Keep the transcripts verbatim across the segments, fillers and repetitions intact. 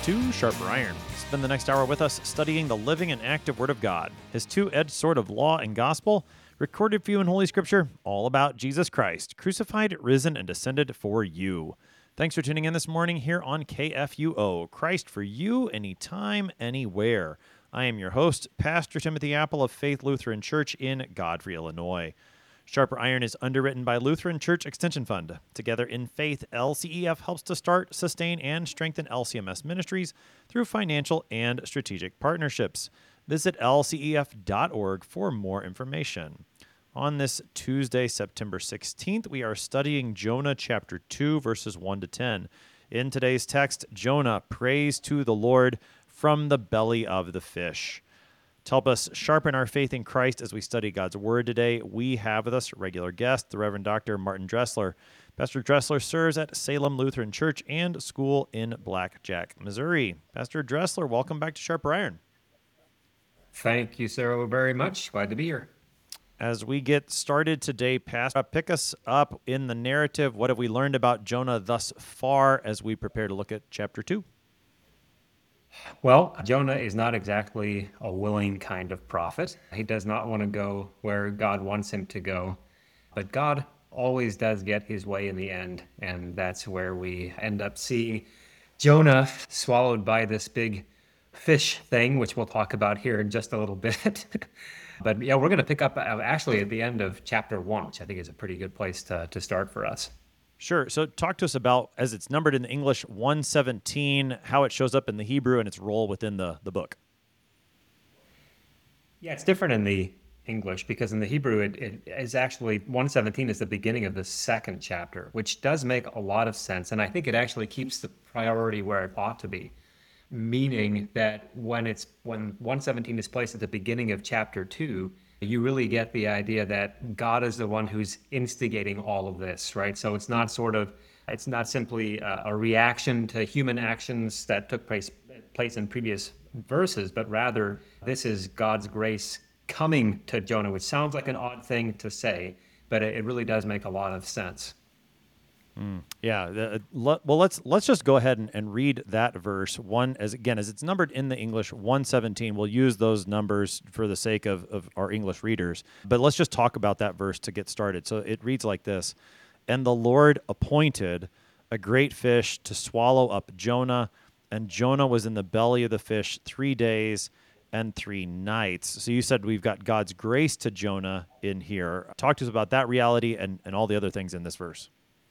to Sharper Iron. Spend the next hour with us studying the living and active Word of God, His two-edged sword of law and gospel, recorded for you in Holy Scripture, all about Jesus Christ, crucified, risen, and descended for you. Thanks for tuning in this morning here on K F U O, Christ for you, anytime, anywhere. I am your host, Pastor Timothy Apple of Faith Lutheran Church in Godfrey, Illinois. Sharper Iron is underwritten by Lutheran Church Extension Fund. Together in Faith, L C E F helps to start, sustain, and strengthen L C M S ministries through financial and strategic partnerships. Visit L C E F dot org for more information. On this Tuesday, September sixteenth, we are studying Jonah chapter two, verses one to ten. In today's text, Jonah prays to the Lord from the belly of the fish. To help us sharpen our faith in Christ as we study God's Word today, we have with us regular guest, the Reverend Doctor Martin Dressler. Pastor Dressler serves at Salem Lutheran Church and School in Blackjack, Missouri. Pastor Dressler, welcome back to Sharper Iron. Thank you, sir, very much. Glad to be here. As we get started today, Pastor, pick us up in the narrative. What have we learned about Jonah thus far as we prepare to look at chapter two? Well, Jonah is not exactly a willing kind of prophet. He does not want to go where God wants him to go. But God always does get his way in the end. And that's where we end up seeing Jonah swallowed by this big fish thing, which we'll talk about here in just a little bit. But yeah, we're going to pick up actually at the end of chapter one, which I think is a pretty good place to, to start for us. Sure. So talk to us about, as it's numbered in the English, one seventeen, how it shows up in the Hebrew and its role within the, the book. Yeah, it's different in the English because in the Hebrew, it, it is actually, one seventeen is the beginning of the second chapter, which does make a lot of sense. And I think it actually keeps the priority where it ought to be, meaning that when it's when one seventeen is placed at the beginning of chapter two, you really get the idea that God is the one who's instigating all of this, right? So it's not sort of, it's not simply a, a reaction to human actions that took place, place in previous verses, but rather this is God's grace coming to Jonah, which sounds like an odd thing to say, but it, it really does make a lot of sense. Mm, yeah. The, well, let's let's just go ahead and, and read that verse one as again as it's numbered in the English one seventeen. We'll use those numbers for the sake of, of our English readers, but let's just talk about that verse to get started. So it reads like this: "And the Lord appointed a great fish to swallow up Jonah, and Jonah was in the belly of the fish three days and three nights." So you said we've got God's grace to Jonah in here. Talk to us about that reality and, and all the other things in this verse.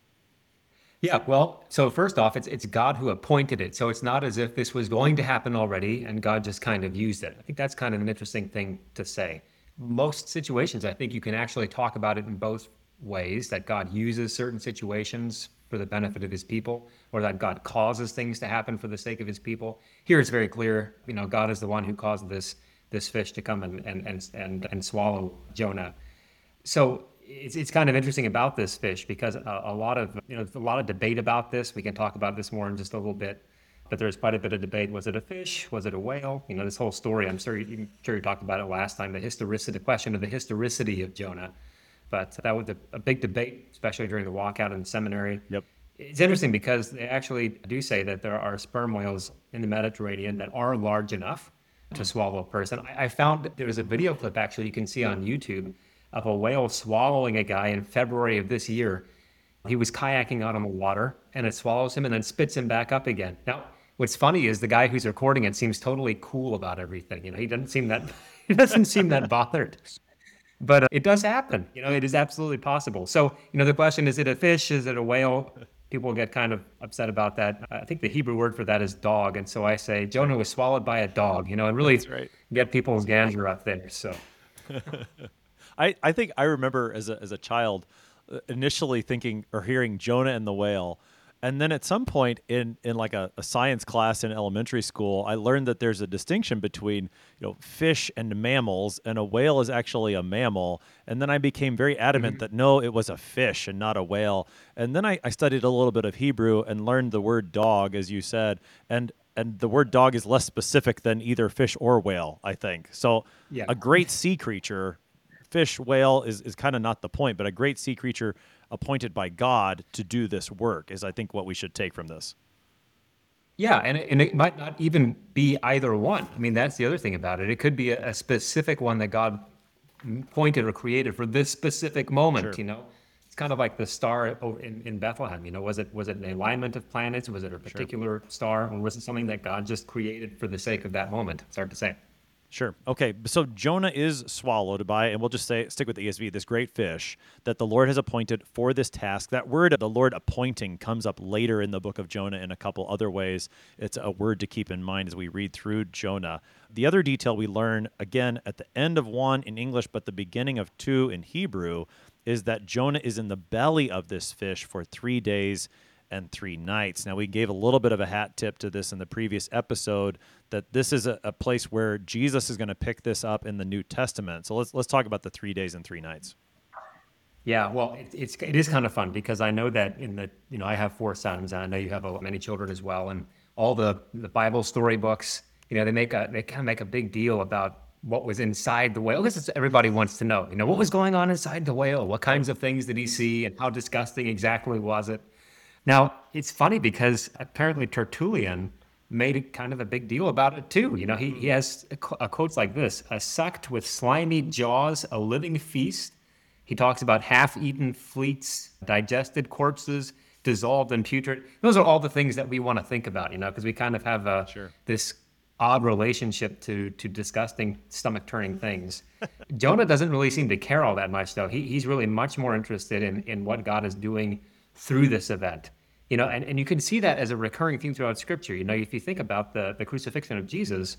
Yeah, well, so first off, it's it's God who appointed it. So it's not as if this was going to happen already and God just kind of used it. I think that's kind of an interesting thing to say. Most situations, I think you can actually talk about it in both ways, that God uses certain situations for the benefit of his people, or that God causes things to happen for the sake of his people. Here it's very clear, you know, God is the one who caused this this fish to come and and and and, and swallow Jonah. So It's it's kind of interesting about this fish because a, a lot of you know a lot of debate about this. We can talk about this more in just a little bit, but there's quite a bit of debate. Was it a fish? Was it a whale? You know, this whole story. I'm sure you, I'm sure you talked about it last time. The historicity, the question of the historicity of Jonah, but that was a, a big debate, especially during the walkout in seminary. Yep. It's interesting because they actually do say that there are sperm whales in the Mediterranean that are large enough to swallow a person. I, I found there was a video clip actually you can see on YouTube of a whale swallowing a guy in February of this year. He was kayaking out on the water, and it swallows him and then spits him back up again. Now, what's funny is the guy who's recording it seems totally cool about everything. You know, he doesn't seem that he doesn't seem that bothered. But uh, it does happen. You know, it is absolutely possible. So, you know, the question, is it a fish? Is it a whale? People get kind of upset about that. I think the Hebrew word for that is dog. And so I say Jonah was swallowed by a dog, you know, and really right. get people's gander up there. So. I, I think I remember as a as a child uh, initially thinking or hearing Jonah and the whale. And then at some point in, in like a, a science class in elementary school, I learned that there's a distinction between, you know, fish and mammals, and a whale is actually a mammal. And then I became very adamant Mm-hmm. that no, it was a fish and not a whale. And then I, I studied a little bit of Hebrew and learned the word dog, as you said. And and the word dog is less specific than either fish or whale, I think. So Yeah. a great sea creature, fish, whale is, is kind of not the point, but a great sea creature appointed by God to do this work is, I think, what we should take from this. Yeah, and it, and it might not even be either one. I mean, that's the other thing about it. It could be a, a specific one that God pointed or created for this specific moment. Sure. You know, it's kind of like the star o- in, in Bethlehem. You know, was it was it an alignment of planets? Was it a Sure. particular star, or was it something that God just created for the sake of that moment? It's hard to say. Sure. Okay. So Jonah is swallowed by, and we'll just say, stick with the E S V, this great fish that the Lord has appointed for this task. That word, the Lord appointing, comes up later in the book of Jonah in a couple other ways. It's a word to keep in mind as we read through Jonah. The other detail we learn, again, at the end of one in English, but the beginning of two in Hebrew, is that Jonah is in the belly of this fish for three days and three nights. Now, we gave a little bit of a hat tip to this in the previous episode, that this is a, a place where Jesus is going to pick this up in the New Testament. So let's let's talk about the three days and three nights. Yeah, well, it, it's it is kind of fun because I know that in the you know I have four sons and I know you have a, many children as well, and all the the Bible storybooks, you know, they make a they kind of make a big deal about what was inside the whale. Because everybody wants to know, you know, what was going on inside the whale? What kinds of things did he see, and how disgusting exactly was it? Now, it's funny because apparently Tertullian made a kind of a big deal about it too. You know, he, he has a, qu- a quotes like this: "A sucked with slimy jaws, a living feast." He talks about half-eaten fleets, digested corpses, dissolved and putrid. Those are all the things that we want to think about, you know, because we kind of have a, Sure. this odd relationship to to disgusting, stomach-turning things. Jonah doesn't really seem to care all that much, though. He, he's really much more interested in in what God is doing through this event. You know, and, and you can see that as a recurring theme throughout Scripture. You know, if you think about the, the crucifixion of Jesus,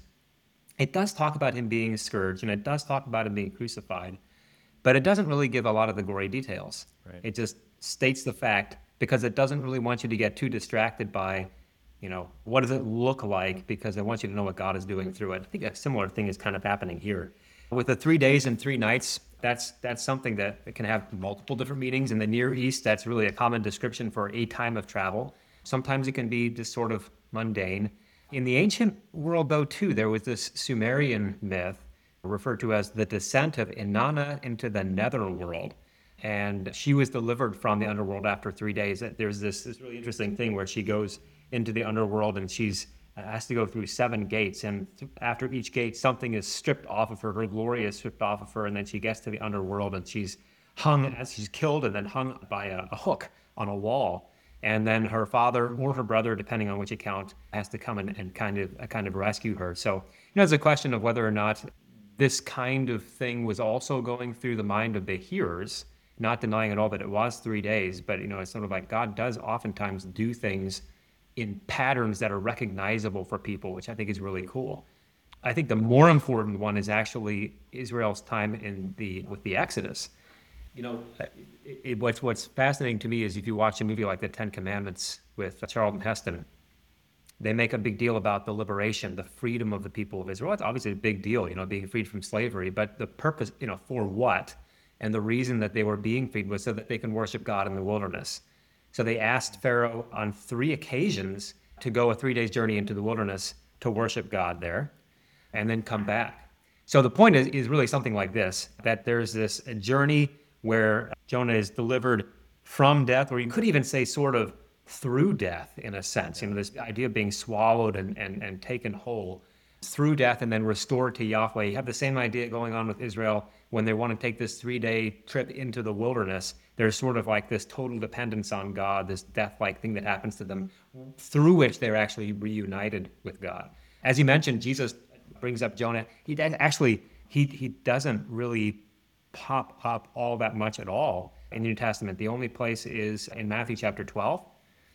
it does talk about him being scourged, and it does talk about him being crucified, but it doesn't really give a lot of the gory details. Right. It just states the fact because it doesn't really want you to get too distracted by, you know, what does it look like, because it wants you to know what God is doing through it. I think a similar thing is kind of happening here. With the three days and three nights, that's that's something that can have multiple different meanings. In the Near East, that's really a common description for a time of travel. Sometimes it can be just sort of mundane. In the ancient world, though, too, there was this Sumerian myth referred to as the descent of Inanna into the netherworld. And she was delivered from the underworld after three days. There's this, this really interesting thing where she goes into the underworld and she's uh, has to go through seven gates. And th- after each gate, something is stripped off of her. Her glory is stripped off of her. And then she gets to the underworld and she's hung as she's killed and then hung by a, a hook on a wall. And then her father or her brother, depending on which account, has to come and, and kind of uh, kind of rescue her. So, you know, it's a question of whether or not this kind of thing was also going through the mind of the hearers, not denying at all that it was three days, but, you know, it's sort of like God does oftentimes do things in patterns that are recognizable for people, which I think is really cool. I think the more important one is actually Israel's time in the with the Exodus. You know, it, it, what's what's fascinating to me is if you watch a movie like The Ten Commandments with Charlton Heston, they make a big deal about the liberation, the freedom of the people of Israel. It's obviously a big deal, you know, being freed from slavery, but the purpose, you know, for what? And the reason that they were being freed was so that they can worship God in the wilderness. So they asked Pharaoh on three occasions to go a three days journey into the wilderness to worship God there and then come back. So the point is, is really something like this, that there's this journey where Jonah is delivered from death, or you could even say sort of through death in a sense. You know, this idea of being swallowed and, and, and taken whole through death and then restored to Yahweh. You have the same idea going on with Israel when they want to take this three-day trip into the wilderness. There's sort of like this total dependence on God, this death-like thing that happens to them, through which they're actually reunited with God. As you mentioned, Jesus brings up Jonah. He does, actually, he he doesn't really pop up all that much at all in the New Testament. The only place is in Matthew chapter twelve,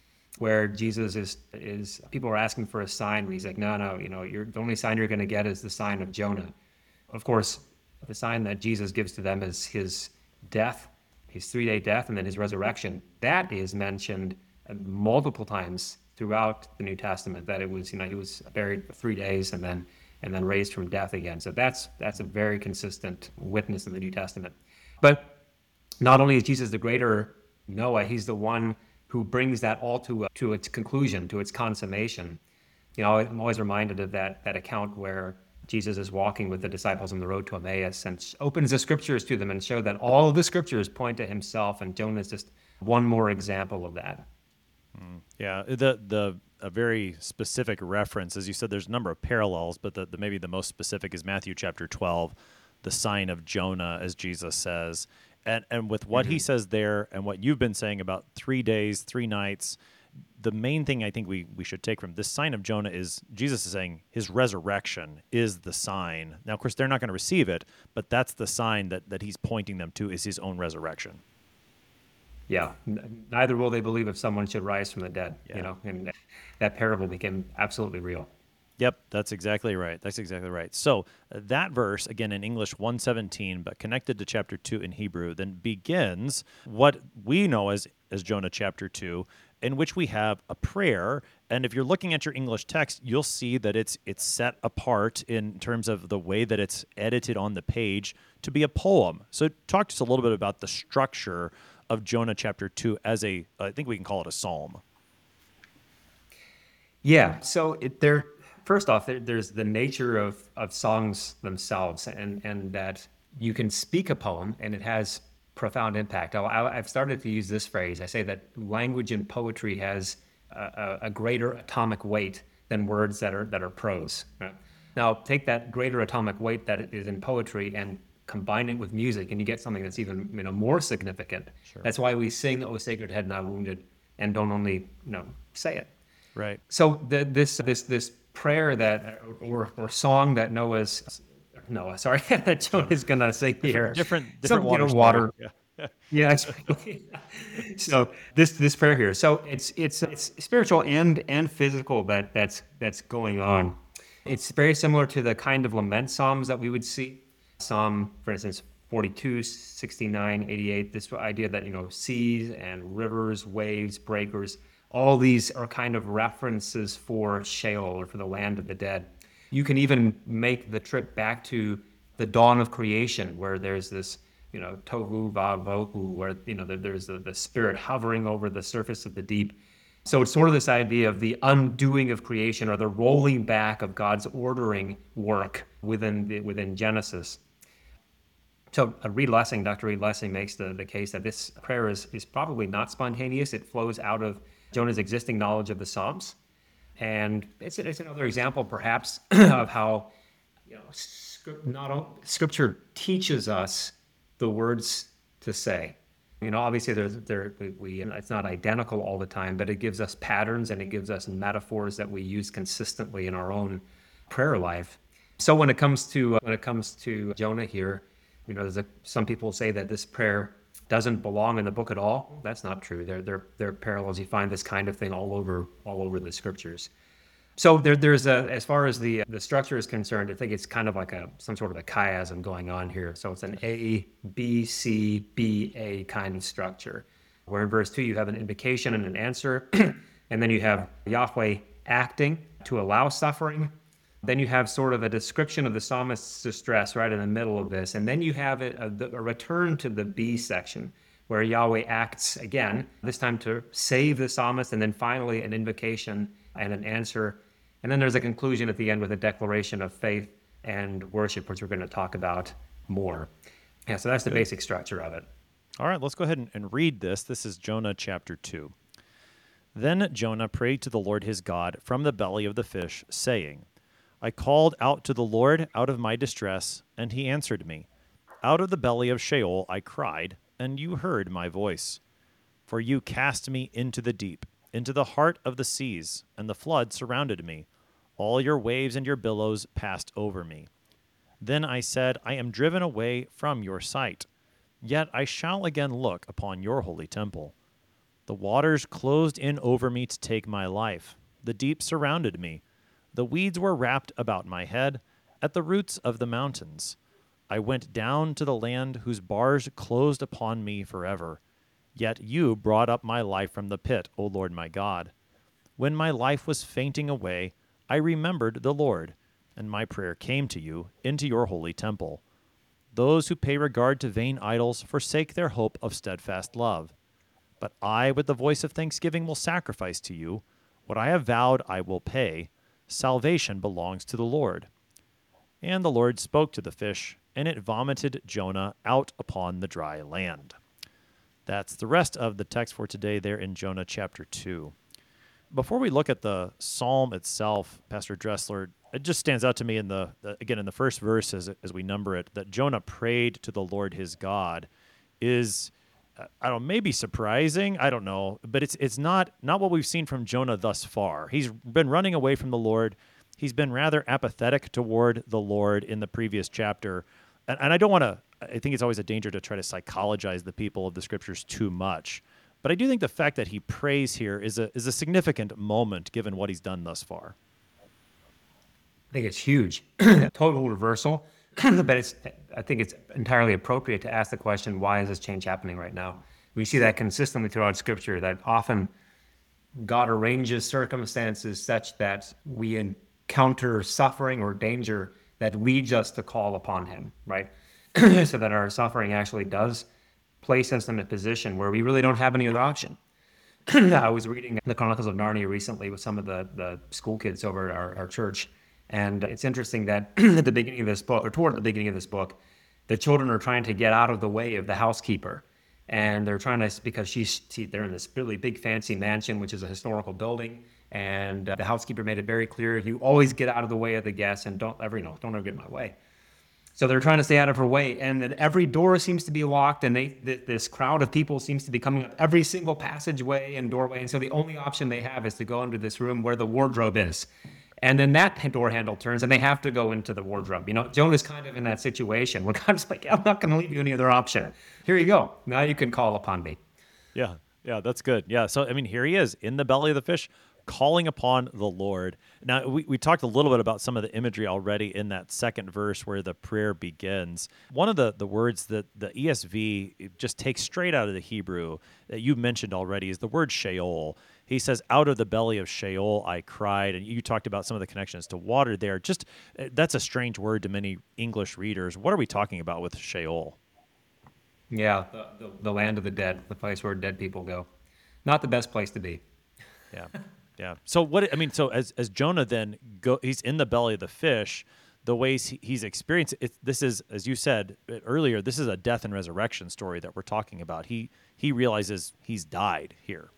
where Jesus is, is people are asking for a sign, and he's like, no, no, you know, you're, the only sign you're going to get is the sign of Jonah. Of course, the sign that Jesus gives to them is his death, his three-day death, and then his resurrection. That is mentioned multiple times throughout the New Testament, that it was, you know, he was buried for three days and then and then raised from death again. So that's that's a very consistent witness in the New Testament. But not only is Jesus the greater Noah, he's the one who brings that all to uh, to its conclusion, to its consummation. You know, I'm always reminded of that that account where Jesus is walking with the disciples on the road to Emmaus and opens the scriptures to them and show that all of the scriptures point to himself, and Jonah is just one more example of that. Yeah, the the a very specific reference. As you said, there's a number of parallels, but the, the maybe the most specific is Matthew chapter twelve, the sign of Jonah, as Jesus says. And and with what mm-hmm. he says there and what you've been saying about three days, three nights, the main thing I think we, we should take from this sign of Jonah is Jesus is saying his resurrection is the sign. Now, of course, they're not going to receive it, but that's the sign that, that he's pointing them to is his own resurrection. Yeah, neither will they believe if someone should rise from the dead, yeah. you know, and that parable became absolutely real. Yep, that's exactly right. That's exactly right. So uh, that verse, again in English one seventeen, but connected to chapter two in Hebrew, then begins what we know as, as Jonah chapter two, in which we have a prayer. And if you're looking at your English text, you'll see that it's it's set apart in terms of the way that it's edited on the page to be a poem. So talk to us a little bit about the structure of Jonah chapter two as a, I think we can call it a psalm. Yeah, so it, there, first off, there, there's the nature of, of songs themselves, and, and that you can speak a poem and it has profound impact. I, I've started to use this phrase. I say that language in poetry has a, a greater atomic weight than words that are that are prose. Right? Now, take that greater atomic weight that is in poetry and combine it with music, and you get something that's even you know more significant. Sure. That's why we sing "O Sacred Head Not Wounded" and don't only you know say it. Right. So the, this this this prayer that or or song that Noah's Noah, sorry, that Jonah is gonna sing here. Different different, different water. You know, water. Yeah. yeah exactly. So this this prayer here. So it's it's it's spiritual and and physical that that's that's going on. It's very similar to the kind of lament psalms that we would see. Psalm, for instance, forty-two, sixty-nine, eighty-eight, this idea that, you know, seas and rivers, waves, breakers, all these are kind of references for Sheol or for the land of the dead. You can even make the trip back to the dawn of creation where there's this, you know, tohu vavohu, where, you know, there's the, the spirit hovering over the surface of the deep. So it's sort of this idea of the undoing of creation or the rolling back of God's ordering work within the, within Genesis. So uh, Reed Lessing, Doctor Reed Lessing makes the, the case that this prayer is, is probably not spontaneous. It flows out of Jonah's existing knowledge of the Psalms. And it's, it's another example, perhaps, of how you know script, not only, Scripture teaches us the words to say. You know, obviously, there's, there we, we it's not identical all the time, but it gives us patterns and it gives us metaphors that we use consistently in our own prayer life. So when it comes to uh, when it comes to Jonah here, you know, there's a, some people say that this prayer doesn't belong in the book at all. That's not true. There, there, there are parallels. You find this kind of thing all over, all over the scriptures. So there, there's a, as far as the the structure is concerned, I think it's kind of like a some sort of a chiasm going on here. So it's an A, B, C, B, A kind of structure, where in verse two you have an invocation and an answer, and then you have Yahweh acting to allow suffering. Then you have sort of a description of the psalmist's distress right in the middle of this. And then you have a, a, a return to the B section where Yahweh acts again, this time to save the psalmist, and then finally an invocation and an answer. And then there's a conclusion at the end with a declaration of faith and worship, which we're going to talk about more. Yeah, so that's the basic structure of it. All right, let's go ahead and, and read this. This is Jonah chapter two. Then Jonah prayed to the Lord his God from the belly of the fish, saying, I called out to the Lord out of my distress, and he answered me. Out of the belly of Sheol I cried, and you heard my voice. For you cast me into the deep, into the heart of the seas, and the flood surrounded me. All your waves and your billows passed over me. Then I said, I am driven away from your sight. Yet I shall again look upon your holy temple. The waters closed in over me to take my life. The deep surrounded me. The weeds were wrapped about my head, at the roots of the mountains. I went down to the land whose bars closed upon me forever. Yet you brought up my life from the pit, O Lord my God. When my life was fainting away, I remembered the Lord, and my prayer came to you into your holy temple. Those who pay regard to vain idols forsake their hope of steadfast love. But I, with the voice of thanksgiving, will sacrifice to you. What I have vowed I will pay. Salvation belongs to the Lord. And the Lord spoke to the fish, and it vomited Jonah out upon the dry land. That's the rest of the text for today there in Jonah chapter two. Before we look at the psalm itself, Pastor Dressler, it just stands out to me in the, the again in the first verse as as we number it that Jonah prayed to the Lord his God is uh, I don't know, maybe surprising, I don't know, but it's it's not not what we've seen from Jonah thus far. He's been running away from the Lord. He's been rather apathetic toward the Lord in the previous chapter. And, and I don't want to I think it's always a danger to try to psychologize the people of the scriptures too much. But I do think the fact that he prays here is a is a significant moment given what he's done thus far. I think it's huge. Total reversal. But it's I think it's entirely appropriate to ask the question, why is this change happening right now? We see that consistently throughout Scripture, that often God arranges circumstances such that we encounter suffering or danger that leads us to call upon him, right? So that our suffering actually does place us in a position where we really don't have any other option. I was reading the Chronicles of Narnia recently with some of the, the school kids over at our, our church. And it's interesting that at the beginning of this book, or toward the beginning of this book, the children are trying to get out of the way of the housekeeper. And they're trying to, because she's, see, they're in this really big fancy mansion, which is a historical building. And uh, the housekeeper made it very clear, you always get out of the way of the guests and don't ever, you know, don't ever get in my way. So they're trying to stay out of her way, and then every door seems to be locked, and they th- this crowd of people seems to be coming up every single passageway and doorway, and so the only option they have is to go into this room where the wardrobe is. And then that door handle turns, and they have to go into the wardrobe. You know, Jonah's kind of in that situation where God's like, I'm not going to leave you any other option. Here you go. Now you can call upon me. Yeah, yeah, that's good. Yeah, so, I mean, here he is in the belly of the fish, calling upon the Lord. Now, we, we talked a little bit about some of the imagery already in that second verse where the prayer begins. One of the, the words that the E S V just takes straight out of the Hebrew that you mentioned already is the word Sheol. He says, out of the belly of Sheol I cried. And you talked about some of the connections to water there. Just that's a strange word to many English readers. What are we talking about with Sheol? Yeah, the, the, the land of the dead, the place where dead people go. Not the best place to be. Yeah. Yeah. So what I mean, so as as Jonah then go, he's in the belly of the fish. The ways he, he's experienced it, this is, as you said earlier, this is a death and resurrection story that we're talking about. He he realizes he's died here.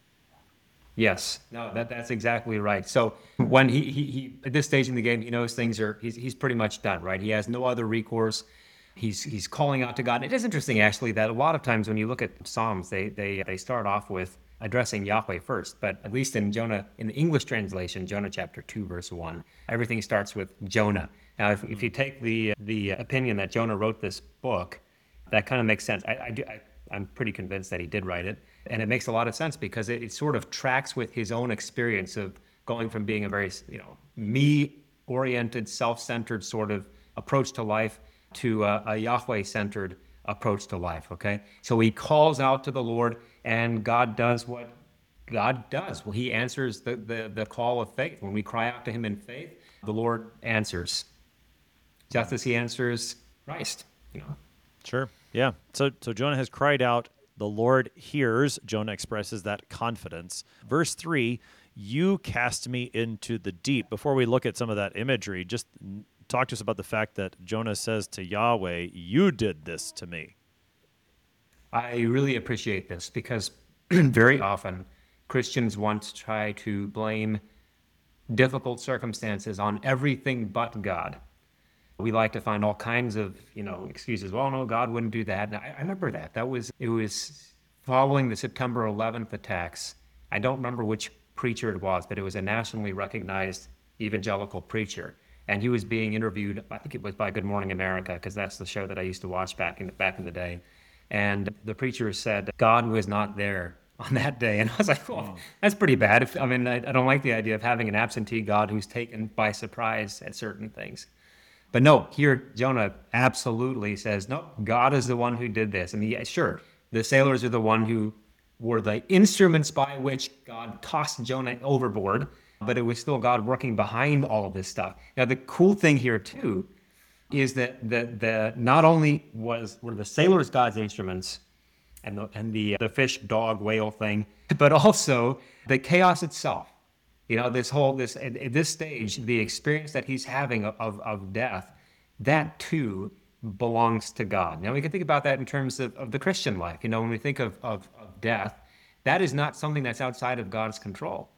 Yes. No, that that's exactly right. So when he he, he at this stage in the game, he knows things are he's he's pretty much done. Right. He has no other recourse. He's he's calling out to God. It is interesting actually that a lot of times when you look at Psalms, they they they start off with addressing Yahweh first, but at least in Jonah, in the English translation, Jonah chapter two, verse one, everything starts with Jonah. Now, if, if you take the the opinion that Jonah wrote this book, that kind of makes sense. I, I do, I, I'm pretty convinced that he did write it, and it makes a lot of sense because it, it sort of tracks with his own experience of going from being a very, you know, me-oriented, self-centered sort of approach to life to a, a Yahweh-centered approach to life, okay? So he calls out to the Lord, and God does what God does. Well, he answers the, the, the call of faith. When we cry out to him in faith, the Lord answers, just as he answers Christ, you know? Sure, yeah. So, so Jonah has cried out, the Lord hears. Jonah expresses that confidence. Verse three, you cast me into the deep. Before we look at some of that imagery, just talk to us about the fact that Jonah says to Yahweh, you did this to me. I really appreciate this because very often Christians want to try to blame difficult circumstances on everything but God. We like to find all kinds of, you know, excuses. Well, no, God wouldn't do that. And I, I remember that. That was, it was following the September eleventh attacks. I don't remember which preacher it was, but it was a nationally recognized evangelical preacher. And he was being interviewed, I think it was by Good Morning America, because that's the show that I used to watch back in, back in the day. And the preacher said, God was not there on that day. And I was like, well, that's pretty bad. If, I mean, I, I don't like the idea of having an absentee God who's taken by surprise at certain things. But no, here Jonah absolutely says, no, God is the one who did this. And he, sure, the sailors are the one who were the instruments by which God tossed Jonah overboard, but it was still God working behind all of this stuff. Now, the cool thing here, too, is that the, the not only was were the sailors God's instruments and the and the the fish, dog, whale thing, but also the chaos itself. You know, this whole this at, at this stage, the experience that he's having of, of of death, that too belongs to God. Now we can think about that in terms of, of the Christian life. You know, when we think of, of of death, that is not something that's outside of God's control.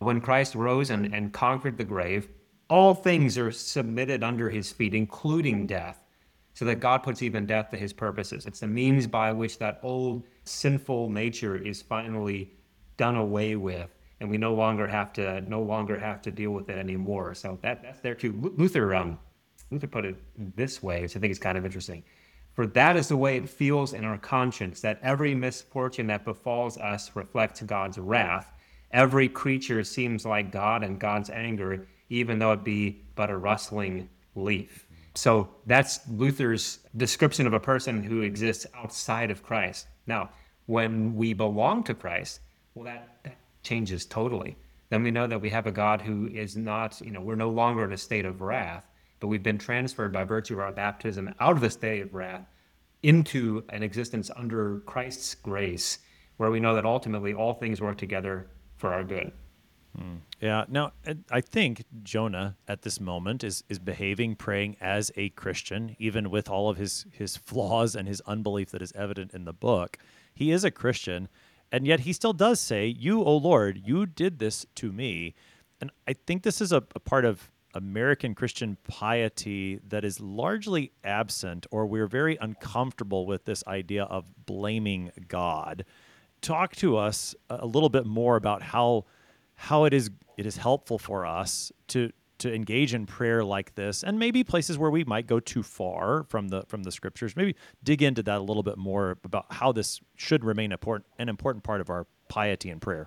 When Christ rose and, and conquered the grave, all things are submitted under his feet, including death, so that God puts even death to his purposes. It's the means by which that old sinful nature is finally done away with, and we no longer have to no longer have to deal with it anymore. So that that's there too. Luther um, Luther put it this way, which I think is kind of interesting. For that is the way it feels in our conscience, that every misfortune that befalls us reflects God's wrath. Every creature seems like God and God's anger, even though it be but a rustling leaf. So that's Luther's description of a person who exists outside of Christ. Now, when we belong to Christ, well, that, that changes totally. Then we know that we have a God who is not, you know, we're no longer in a state of wrath, but we've been transferred by virtue of our baptism out of the state of wrath into an existence under Christ's grace, where we know that ultimately all things work together for our good. Hmm. Yeah. Now, I think Jonah at this moment is is behaving, praying as a Christian, even with all of his his flaws and his unbelief that is evident in the book. He is a Christian, and yet he still does say, "You, O Lord, you did this to me." And I think this is a, a part of American Christian piety that is largely absent, or we're very uncomfortable with this idea of blaming God. Talk to us a little bit more about how how it is it is helpful for us to to engage in prayer like this, and maybe places where we might go too far from the from the scriptures. Maybe dig into that a little bit more about how this should remain important, an important part of our piety and prayer.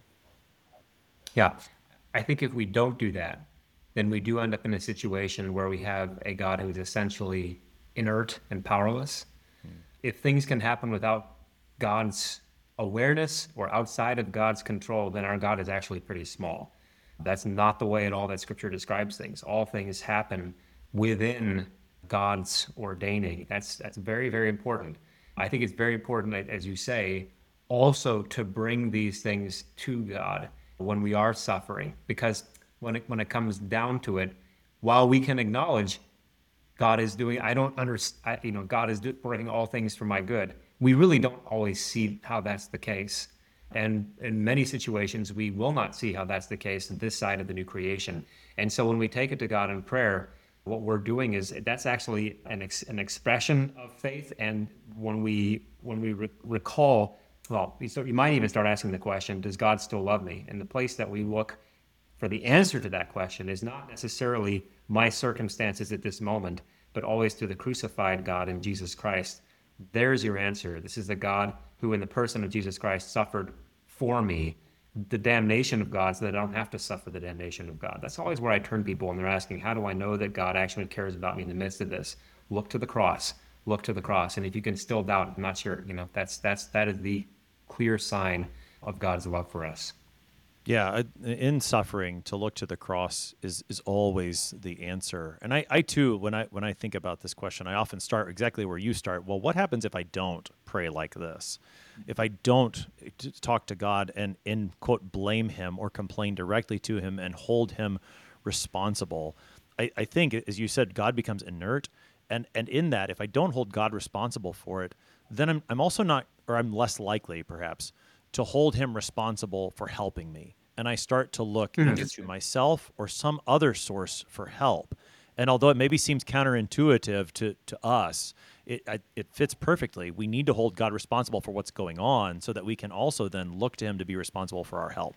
Yeah, I think if we don't do that, then we do end up in a situation where we have a God who is essentially inert and powerless. Hmm. If things can happen without God's awareness or outside of God's control, then our God is actually pretty small. That's not the way at all that Scripture describes things. All things happen within God's ordaining. That's that's very, very important. I think it's very important, as you say, also to bring these things to God when we are suffering, because when it when it comes down to it, while we can acknowledge God is doing, I don't understand, you know, God is doing working all things for my good, we really don't always see how that's the case. And in many situations, we will not see how that's the case in this side of the new creation. And so when we take it to God in prayer, what we're doing is that's actually an ex, an expression of faith. And when we when we re- recall, well, you, start, you might even start asking the question, does God still love me? And the place that we look for the answer to that question is not necessarily my circumstances at this moment, but always to the crucified God in Jesus Christ. There's your answer. This is the God who in the person of Jesus Christ suffered for me the damnation of God so that I don't have to suffer the damnation of God. That's always where I turn people when they're asking, how do I know that God actually cares about me in the midst of this? Look to the cross. Look to the cross. And if you can still doubt, I'm not sure, you know, that's that's that is the clear sign of God's love for us. Yeah, in suffering, to look to the cross is is always the answer. And I, I too, when I when I think about this question, I often start exactly where you start. Well, what happens if I don't pray like this? If I don't talk to God and, in quote, blame him or complain directly to him and hold him responsible? I, I think, as you said, God becomes inert. And and in that, if I don't hold God responsible for it, then I'm I'm also not, or I'm less likely, perhaps, to hold him responsible for helping me. And I start to look mm-hmm. either to myself or some other source for help. And although it maybe seems counterintuitive to, to us, it I, it fits perfectly. We need to hold God responsible for what's going on so that we can also then look to him to be responsible for our help.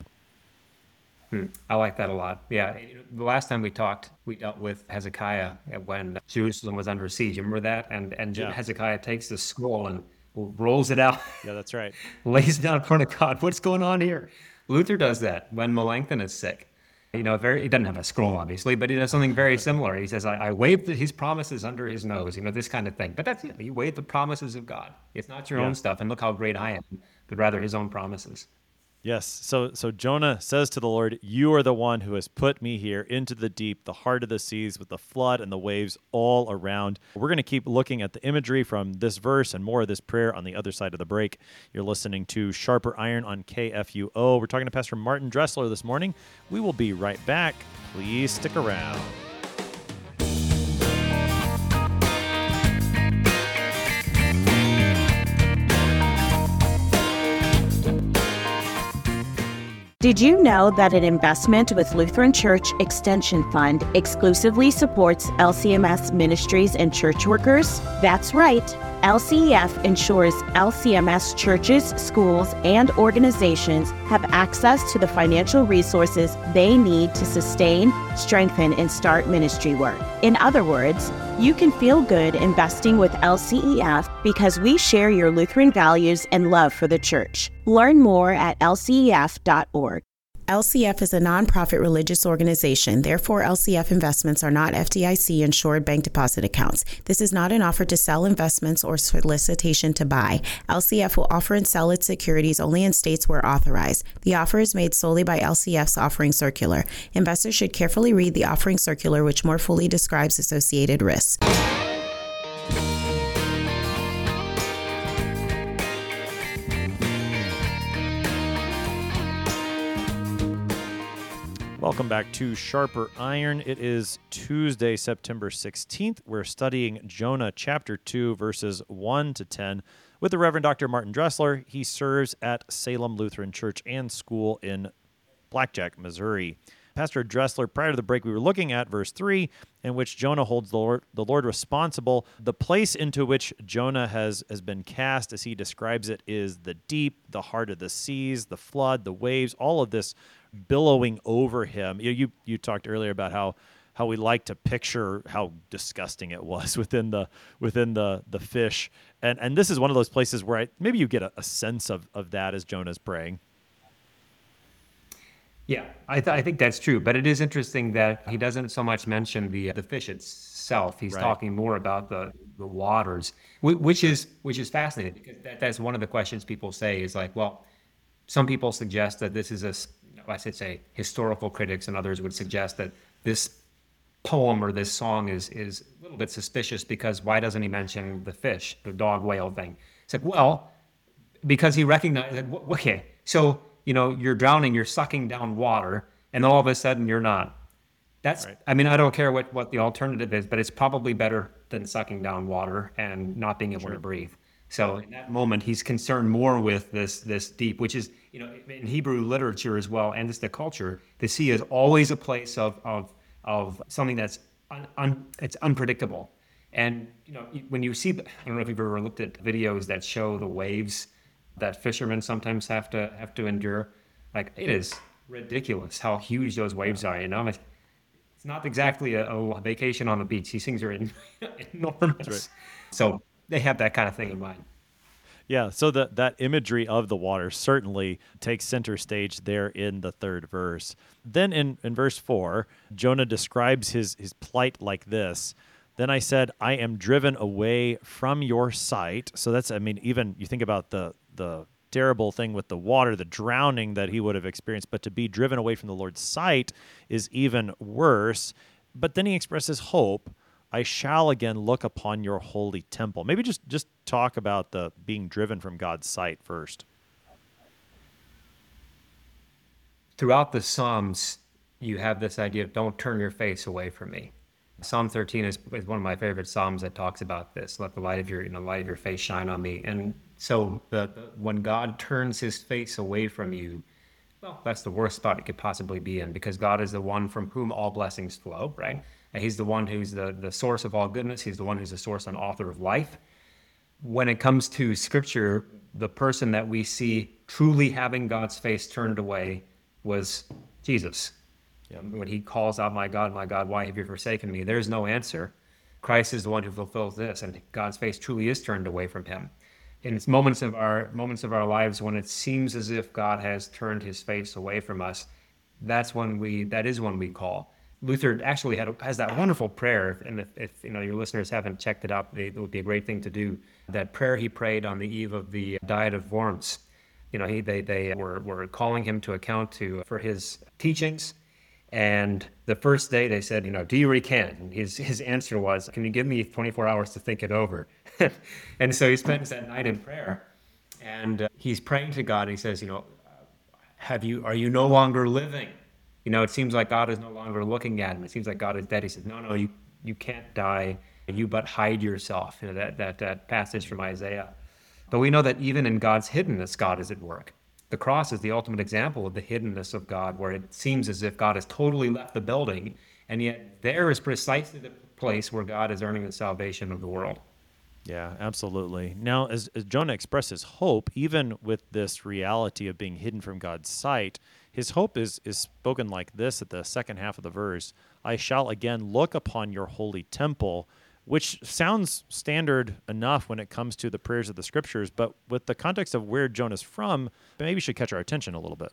Hmm. I like that a lot. Yeah. The last time we talked, we dealt with Hezekiah when Jerusalem was under siege. You remember that? And, and yeah. Hezekiah takes the scroll and rolls it out. Yeah, that's right. Lays it down in front of God. What's going on here? Luther does that when Melanchthon is sick. You know, very, he doesn't have a scroll, obviously, but he does something very similar. He says, I, I waved his promises under his nose, you know, this kind of thing. But that's it. You wave the promises of God. It's not your yeah. own stuff, and look how great I am, but rather his own promises. Yes. So so Jonah says to the Lord, you are the one who has put me here into the deep, the heart of the seas, with the flood and the waves all around. We're going to keep looking at the imagery from this verse and more of this prayer on the other side of the break. You're listening to Sharper Iron on K F U O. We're talking to Pastor Martin Dressler this morning. We will be right back. Please stick around. Did you know that an investment with Lutheran Church Extension Fund exclusively supports L C M S ministries and church workers? That's right. L C E F ensures L C M S churches, schools, and organizations have access to the financial resources they need to sustain, strengthen, and start ministry work. In other words, you can feel good investing with L C E F because we share your Lutheran values and love for the church. Learn more at L C E F dot org. L C F is a nonprofit religious organization. Therefore, L C F investments are not F D I C-insured bank deposit accounts. This is not an offer to sell investments or solicitation to buy. L C F will offer and sell its securities only in states where authorized. The offer is made solely by L C F's offering circular. Investors should carefully read the offering circular, which more fully describes associated risks. Welcome back to Sharper Iron. It is Tuesday, September sixteenth. We're studying Jonah chapter two, verses one to ten with the Reverend Doctor Martin Dressler. He serves at Salem Lutheran Church and School in Blackjack, Missouri. Pastor Dressler, prior to the break, we were looking at verse three, in which Jonah holds the Lord, the Lord responsible. The place into which Jonah has, has been cast, as he describes it, is the deep, the heart of the seas, the flood, the waves, all of this billowing over him. You, you you talked earlier about how how we like to picture how disgusting it was within the within the the fish, and and this is one of those places where I, maybe you get a, a sense of of that as Jonah's praying. Yeah, I, th- I think that's true, but it is interesting that he doesn't so much mention the the fish itself. He's Right. talking more about the, the waters, wh- which is which is fascinating because that, that's one of the questions people say is like, well, some people suggest that this is a, I should say, historical critics, and others would suggest that this poem or this song is is a little bit suspicious because why doesn't he mention the fish, the dog whale thing? It's like, well, because he recognized that, okay, so, you know, you're drowning, you're sucking down water, and all of a sudden you're not. That's, Right. I mean, I don't care what, what the alternative is, but it's probably better than sucking down water and not being able Sure. to breathe. So in that moment, he's concerned more with this this deep, which is, you know, in Hebrew literature as well, and just the culture, the sea is always a place of of of something that's un, un, it's unpredictable. And you know, when you see, the, I don't know if you've ever looked at videos that show the waves that fishermen sometimes have to have to endure. Like, it is ridiculous how huge those waves are. You know, it's not exactly a, a vacation on the beach. These things are in, enormous. Right. So they have that kind of thing in mind. Yeah, so that that imagery of the water certainly takes center stage there in the third verse. Then in, in verse four, Jonah describes his, his plight like this. Then I said, I am driven away from your sight. So that's, I mean, even you think about the the terrible thing with the water, the drowning that he would have experienced, but to be driven away from the Lord's sight is even worse. But then he expresses hope. I shall again look upon your holy temple. Maybe just, just talk about the being driven from God's sight first. Throughout the Psalms, you have this idea of don't turn your face away from me. Psalm thirteen is, is one of my favorite Psalms that talks about this. Let the light of your, you know, light of your face shine on me. And so the, the when God turns his face away from you, well, that's the worst spot it could possibly be in, because God is the one from whom all blessings flow, right? And he's the one who's the, the source of all goodness. He's the one who's the source and author of life. When it comes to Scripture, the person that we see truly having God's face turned away was Jesus. Yeah. When he calls out, my God, my God, why have you forsaken me? There's no answer. Christ is the one who fulfills this, and God's face truly is turned away from him. In its moments of our moments of our lives when it seems as if God has turned his face away from us, that's when we that is when we call. Luther actually had has that wonderful prayer, and if, if you know your listeners haven't checked it out, it would be a great thing to do. That prayer he prayed on the eve of the Diet of Worms. You know, he they they were were calling him to account to for his teachings. And the first day they said, you know, do you recant? And his, his answer was, can you give me twenty-four hours to think it over? And so he spends that night in prayer, and uh, he's praying to God. And he says, you know, have you, are you no longer living? You know, it seems like God is no longer looking at him. It seems like God is dead. He says, no, no, you, you can't die. You but hide yourself. You know, that, that, that passage from Isaiah. But we know that even in God's hiddenness, God is at work. The cross is the ultimate example of the hiddenness of God, where it seems as if God has totally left the building, and yet there is precisely the place where God is earning the salvation of the world. Yeah, absolutely. Now, as, as Jonah expresses hope, even with this reality of being hidden from God's sight, his hope is is spoken like this at the second half of the verse: I shall again look upon your holy temple, which sounds standard enough when it comes to the prayers of the scriptures, but with the context of where Jonah's from, maybe should catch our attention a little bit.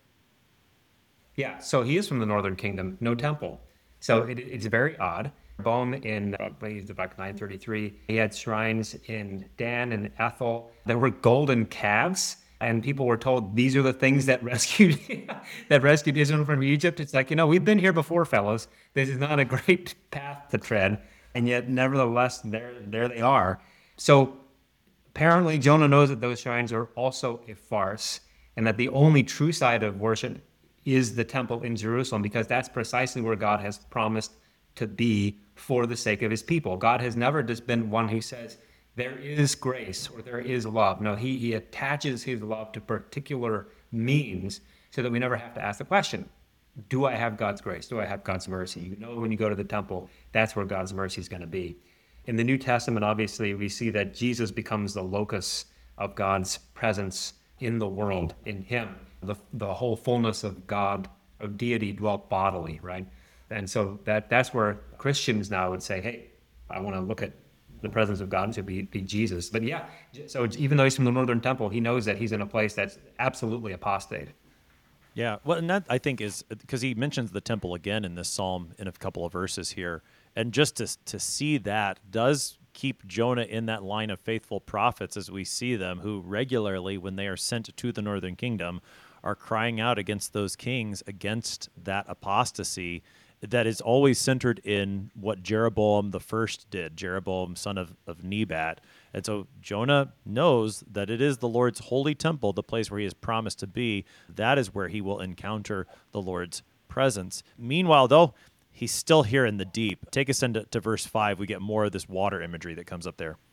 Yeah, so he is from the northern kingdom, no temple. So it, it's very odd. Bohm in, I believe, about nine thirty-three, he had shrines in Dan and Ethel. There were golden calves, and people were told these are the things that rescued that rescued Israel from Egypt. It's like, you know, we've been here before, fellows. This is not a great path to tread, and yet nevertheless, there there they are. So apparently, Jonah knows that those shrines are also a farce, and that the only true site of worship is the temple in Jerusalem, because that's precisely where God has promised to be for the sake of his people. God has never just been one who says there is grace or there is love. No, he, he attaches his love to particular means so that we never have to ask the question, do I have God's grace? Do I have God's mercy? You know, when you go to the temple, that's where God's mercy is going to be. In the New Testament, obviously, we see that Jesus becomes the locus of God's presence in the world, in him. The, the whole fullness of God, of deity dwelt bodily, right? And so that that's where Christians now would say, hey, I want to look at the presence of God to be, be Jesus. But yeah, so even though he's from the northern temple, he knows that he's in a place that's absolutely apostate. Yeah, well, and that I think is because he mentions the temple again in this psalm in a couple of verses here. And just to to see that does keep Jonah in that line of faithful prophets as we see them, who regularly, when they are sent to the northern kingdom, are crying out against those kings, against that apostasy that is always centered in what Jeroboam the first did, Jeroboam, son of, of Nebat. And so Jonah knows that it is the Lord's holy temple, the place where he is promised to be. That is where he will encounter the Lord's presence. Meanwhile, though, he's still here in the deep. Take us into to verse five. We get more of this water imagery that comes up there.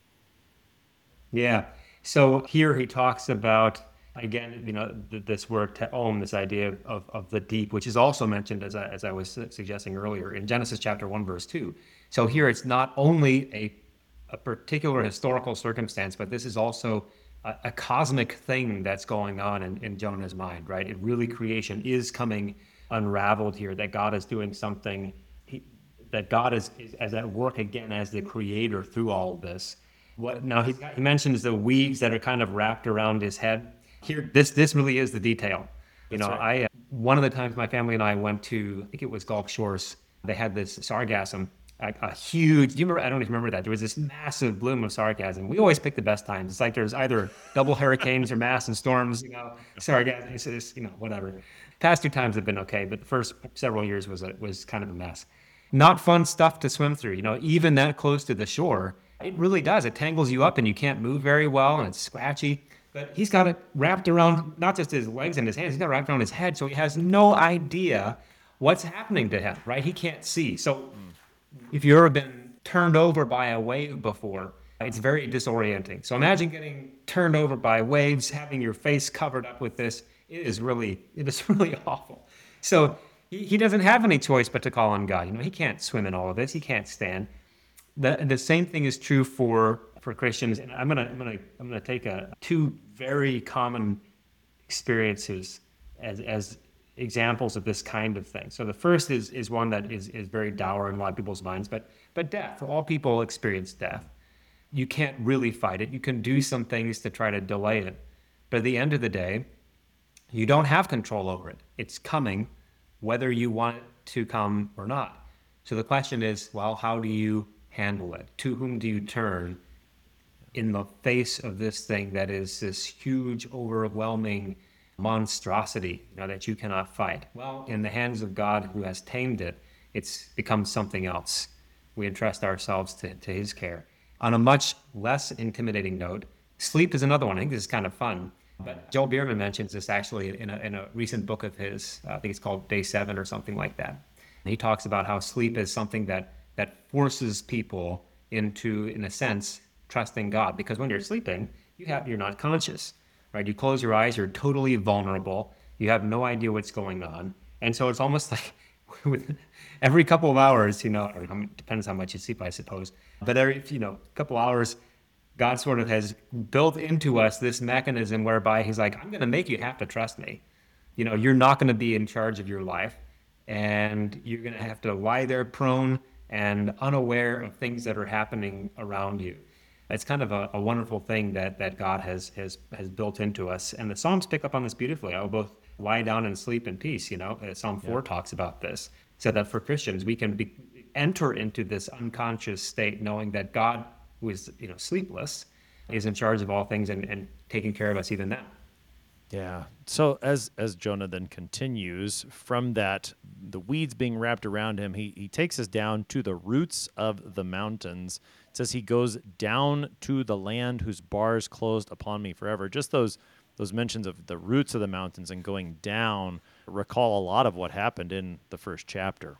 Yeah. So here he talks about, again, you know, this word te'om, this idea of, of the deep, which is also mentioned, as I, as I was suggesting earlier, in Genesis chapter one, verse two. So here it's not only a, a particular historical circumstance, but this is also a, a cosmic thing that's going on in, in Jonah's mind, right? It really, creation is coming unraveled here, that God is doing something, he, that God is, is, is at work again as the creator through all of this. What, now, he, he mentions the weeds that are kind of wrapped around his head. Here, this this really is the detail. You That's know, right. I uh, one of the times my family and I went to, I think it was Gulf Shores, they had this sargassum, a, a huge, do you remember, I don't even remember that, there was this massive bloom of sargassum. We always pick the best times. It's like there's either double hurricanes or massive storms, you know, sargassum, it's just, you know, whatever. Past two times have been okay, but the first several years was a, was kind of a mess. Not fun stuff to swim through, you know, even that close to the shore. It really does. It tangles you up and you can't move very well, and it's scratchy. But he's got it wrapped around not just his legs and his hands, he's got it wrapped around his head, so he has no idea what's happening to him, right? He can't see. So if you've ever been turned over by a wave before, it's very disorienting. So imagine getting turned over by waves, having your face covered up with this. It is really, it is really awful. So he, he doesn't have any choice but to call on God. You know, he can't swim in all of this. He can't stand. The, the same thing is true for for Christians, and I'm gonna I'm gonna I'm gonna take a two very common experiences as as examples of this kind of thing. So the first is is one that is is very dour in a lot of people's minds, but but death. All people experience death. You can't really fight it. You can do some things to try to delay it, but at the end of the day, you don't have control over it. It's coming, whether you want it to come or not. So the question is, well, how do you handle it? To whom do you turn in the face of this thing that is this huge, overwhelming monstrosity, you know, that you cannot fight? Well, in the hands of God who has tamed it, it's become something else. We entrust ourselves to, to his care. On a much less intimidating note, sleep is another one. I think this is kind of fun. But Joel Bierman mentions this actually in a, in a recent book of his. I think it's called Day Seven or something like that. And he talks about how sleep is something that that forces people into, in a sense, trusting God. Because when you're sleeping, you have you're not conscious. right? You close your eyes, you're totally vulnerable. You have no idea what's going on. And so it's almost like with every couple of hours, you know, or how many- depends how much you sleep, I suppose. But every, you know, couple hours, God sort of has built into us this mechanism whereby he's like, I'm going to make you have to trust me. You know, you're not going to be in charge of your life, and you're going to have to lie there prone and unaware of things that are happening around you. It's kind of a, a wonderful thing that that God has has has built into us, and the Psalms pick up on this beautifully. I will both lie down and sleep in peace. You know, Uh, Psalm four talks about this, so that for Christians we can be, enter into this unconscious state, knowing that God, who is you know sleepless, is in charge of all things and, and taking care of us even then. Yeah. So as as Jonah then continues from that, the weeds being wrapped around him, he he takes us down to the roots of the mountains. It says he goes down to the land whose bars closed upon me forever. Just those those mentions of the roots of the mountains and going down recall a lot of what happened in the first chapter.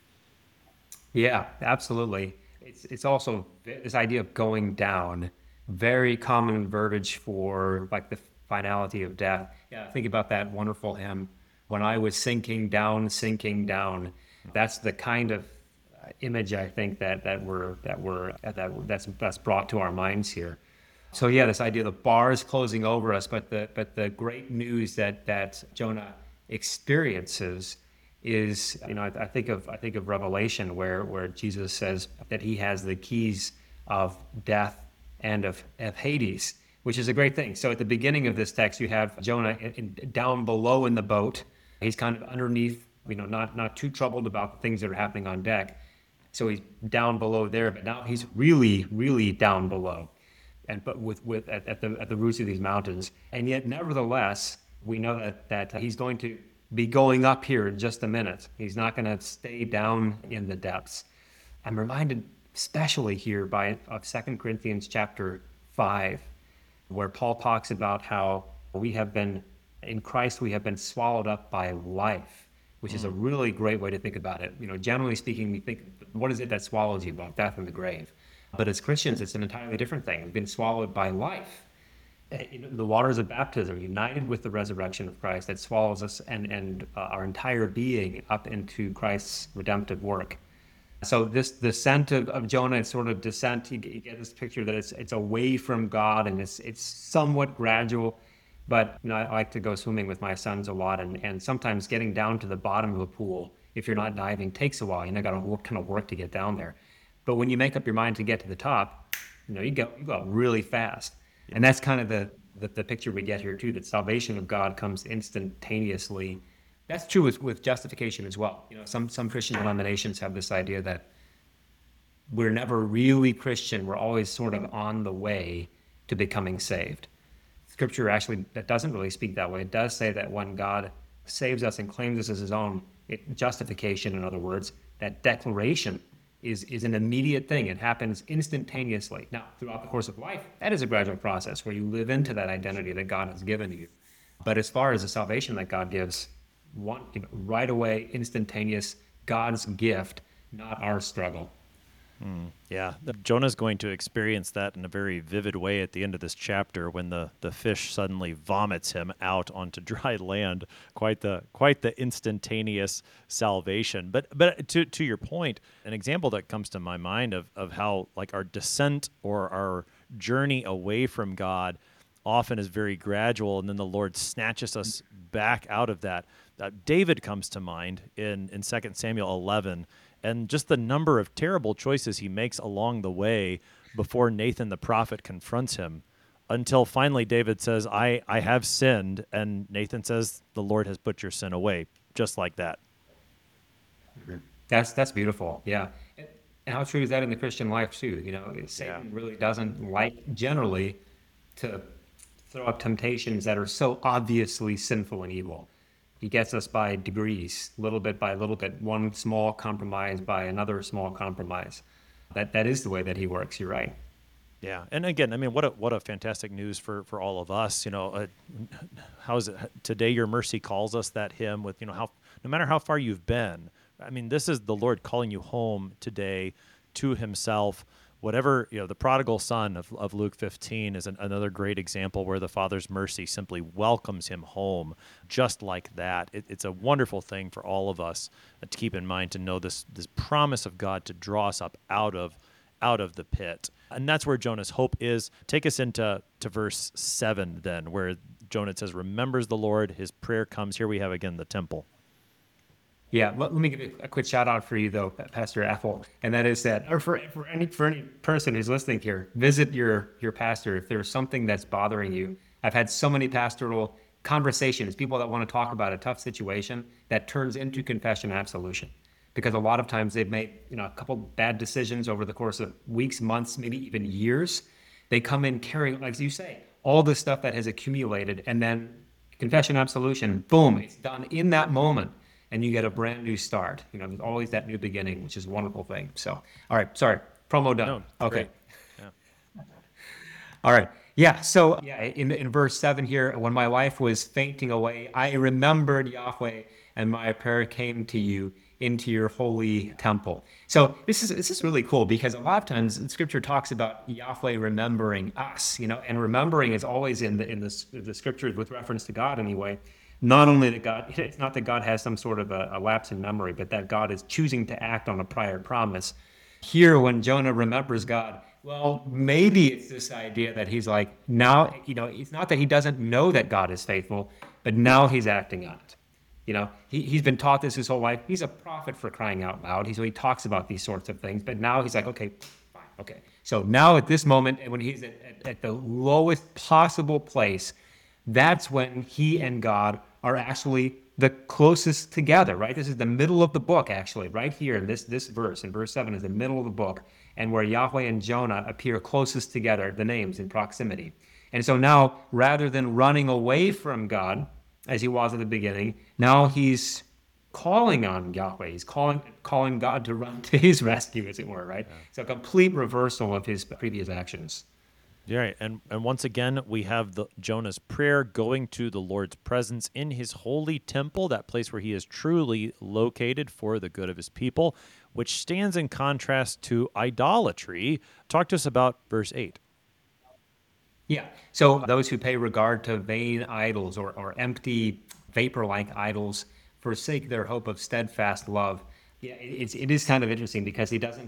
Yeah, absolutely. It's it's also this idea of going down, very common verbiage for like the finality of death. Yeah, think about that wonderful hymn, "When I was sinking down, sinking down." That's the kind of uh, image I think that that we're that we're uh, that that's that's brought to our minds here. So yeah, this idea of the bars closing over us, but the but the great news that that Jonah experiences is, you know, I, I think of I think of Revelation where where Jesus says that he has the keys of death and of, of Hades, which is a great thing. So at the beginning of this text, you have Jonah in, in, down below in the boat. He's kind of underneath, you know, not not too troubled about the things that are happening on deck. So he's down below there, but now he's really, really down below, and but with with at, at the at the roots of these mountains. And yet, nevertheless, we know that that he's going to be going up here in just a minute. He's not going to stay down in the depths. I'm reminded especially here by of Second Corinthians chapter five, where Paul talks about how we have been in Christ, we have been swallowed up by life, which is a really great way to think about it. You know, generally speaking, we think, what is it that swallows you? About death and the grave. But as Christians, it's an entirely different thing. We've been swallowed by life. You know, the waters of baptism, united with the resurrection of Christ, that swallows us and, and uh, our entire being up into Christ's redemptive work. So this descent of, of Jonah is sort of descent. You get, you get this picture that it's it's away from God, and it's it's somewhat gradual. But you know, I like to go swimming with my sons a lot, and, and sometimes getting down to the bottom of a pool, if you're not diving, takes a while. You know, got to work, kind of work to get down there. But when you make up your mind to get to the top, you know, you go you go really fast. And that's kind of the, the, the picture we get here too, that salvation of God comes instantaneously. That's true with, with justification as well. You know, some, some Christian denominations have this idea that we're never really Christian. We're always sort of on the way to becoming saved. Scripture actually, that doesn't really speak that way. It does say that when God saves us and claims us as his own, it, justification, in other words, that declaration is is an immediate thing. It happens instantaneously. Now, throughout the course of life, that is a gradual process where you live into that identity that God has given you. But as far as the salvation that God gives, one, you know, right away, instantaneous, God's gift, not our struggle. Mm, yeah, Jonah's going to experience that in a very vivid way at the end of this chapter when the, the fish suddenly vomits him out onto dry land. Quite the quite the instantaneous salvation. But but to to your point, an example that comes to my mind of of how like our descent or our journey away from God often is very gradual, and then the Lord snatches us back out of that. Uh, David comes to mind in in Second Samuel eleven. And just the number of terrible choices he makes along the way before Nathan the prophet confronts him, until finally David says, I, I have sinned, and Nathan says, the Lord has put your sin away, just like that. That's that's beautiful, yeah. And how true is that in the Christian life too? You know, Satan Yeah. really doesn't like generally to throw up temptations that are so obviously sinful and evil. He gets us by degrees, little bit by little bit, one small compromise by another small compromise. That that is the way that he works. You're right. Yeah, and again, I mean, what a what a fantastic news for, for all of us. You know, uh, how is it today? Your mercy calls us. That hymn with you know how no matter how far you've been. I mean, this is the Lord calling you home today to Himself. whatever, you know, the prodigal son of, of Luke fifteen is an, another great example where the Father's mercy simply welcomes him home just like that. It, it's a wonderful thing for all of us to keep in mind, to know this this promise of God to draw us up out of out of the pit. And that's where Jonah's hope is. Take us into to verse seven then, where Jonah says, remembers the Lord, his prayer comes. Here we have again the temple. Yeah, let, let me give you a quick shout out for you though, Pastor Ethel, and that is that, or for, for any for any person who's listening here, visit your your pastor if there's something that's bothering you. I've had so many pastoral conversations, people that want to talk about a tough situation that turns into confession and absolution, because a lot of times they've made you know a couple bad decisions over the course of weeks, months, maybe even years. They come in carrying, like you say, all the stuff that has accumulated, and then confession, absolution, boom, it's done in that moment. And you get a brand new start. You know, there's always that new beginning, which is a wonderful thing. So, all right, sorry, promo done. No, okay. Yeah. All right. Yeah. So, yeah, in in verse seven here, when my wife was fainting away, I remembered Yahweh, and my prayer came to you into your holy temple. So this is this is really cool, because a lot of times Scripture talks about Yahweh remembering us. You know, and remembering is always in the in the, the Scriptures with reference to God anyway. Not only that God, it's not that God has some sort of a, a lapse in memory, but that God is choosing to act on a prior promise. Here, when Jonah remembers God, well, maybe it's this idea that he's like, now, you know, it's not that he doesn't know that God is faithful, but now he's acting on it. You know, he, he's been taught this his whole life. He's a prophet, for crying out loud. He, so he talks about these sorts of things, but now he's like, okay, fine, okay. So now at this moment, when he's at, at, at the lowest possible place, that's when he and God are actually the closest together, right? This is the middle of the book, actually, right here in this, this verse, in verse seven is the middle of the book, and where Yahweh and Jonah appear closest together, the names in proximity. And so now, rather than running away from God, as he was at the beginning, now he's calling on Yahweh. He's calling calling God to run to his rescue, as it were, right? Yeah. So a complete reversal of his previous actions. Yeah, right. And and once again, we have the Jonah's prayer going to the Lord's presence in his holy temple, that place where he is truly located for the good of his people, which stands in contrast to idolatry. Talk to us about verse eight. Yeah. So those who pay regard to vain idols or, or empty, vapor-like idols forsake their hope of steadfast love. Yeah, it's, it is kind of interesting because he doesn't.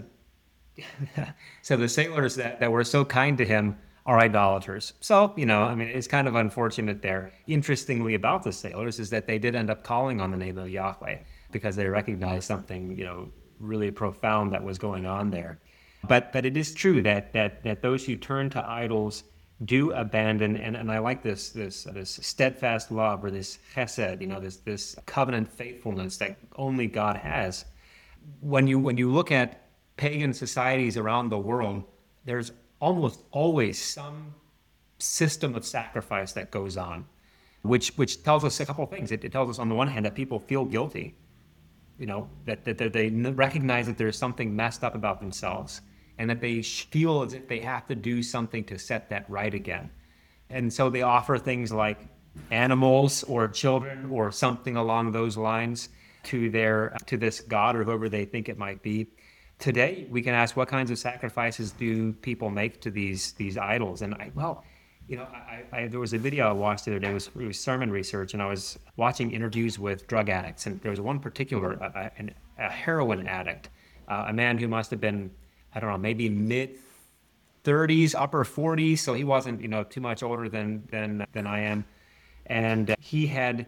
So the sailors that, that were so kind to him are idolaters. So, you know, I mean, it's kind of unfortunate there. Interestingly about the sailors is that they did end up calling on the name of Yahweh because they recognized something, you know, really profound that was going on there. But but it is true that that that those who turn to idols do abandon, and, and I like this this this steadfast love, or this chesed, you know, this this covenant faithfulness that only God has. When you when you look at pagan societies around the world, there's almost always some system of sacrifice that goes on, which which tells us a couple of things. It, it tells us on the one hand that people feel guilty, you know, that, that, that they recognize that there's something messed up about themselves, and that they feel as if they have to do something to set that right again. And so they offer things like animals or children or something along those lines to their to this god or whoever they think it might be. Today, we can ask, what kinds of sacrifices do people make to these these idols? And I, well, you know, I, I, there was a video I watched the other day. It was, it was sermon research, and I was watching interviews with drug addicts. And there was one particular, a, a, a heroin addict, uh, a man who must have been, I don't know, maybe mid thirties, upper forties. So he wasn't, you know, too much older than than than I am. And uh, he had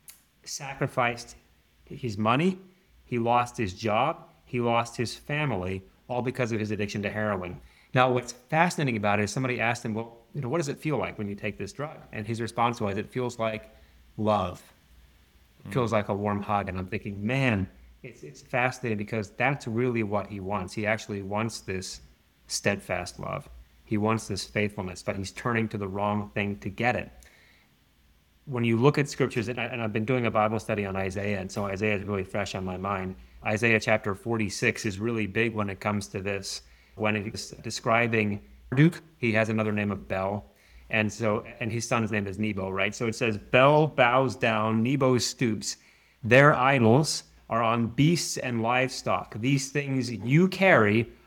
sacrificed his money. He lost his job. He lost his family, all because of his addiction to heroin. Now, what's fascinating about it is somebody asked him, well, you know, what does it feel like when you take this drug? And his response was, it feels like love. It feels like a warm hug. And I'm thinking, man, it's, it's fascinating, because that's really what he wants. He actually wants this steadfast love. He wants this faithfulness, but he's turning to the wrong thing to get it. When you look at scriptures, and, I, and I've been doing a Bible study on Isaiah, and so Isaiah is really fresh on my mind. Isaiah chapter forty-six is really big when it comes to this. When he's describing Marduk, he has another name of Bel, and so and his son's name is Nebo, right? So it says, Bel bows down, Nebo stoops. Their idols are on beasts and livestock. These things you carry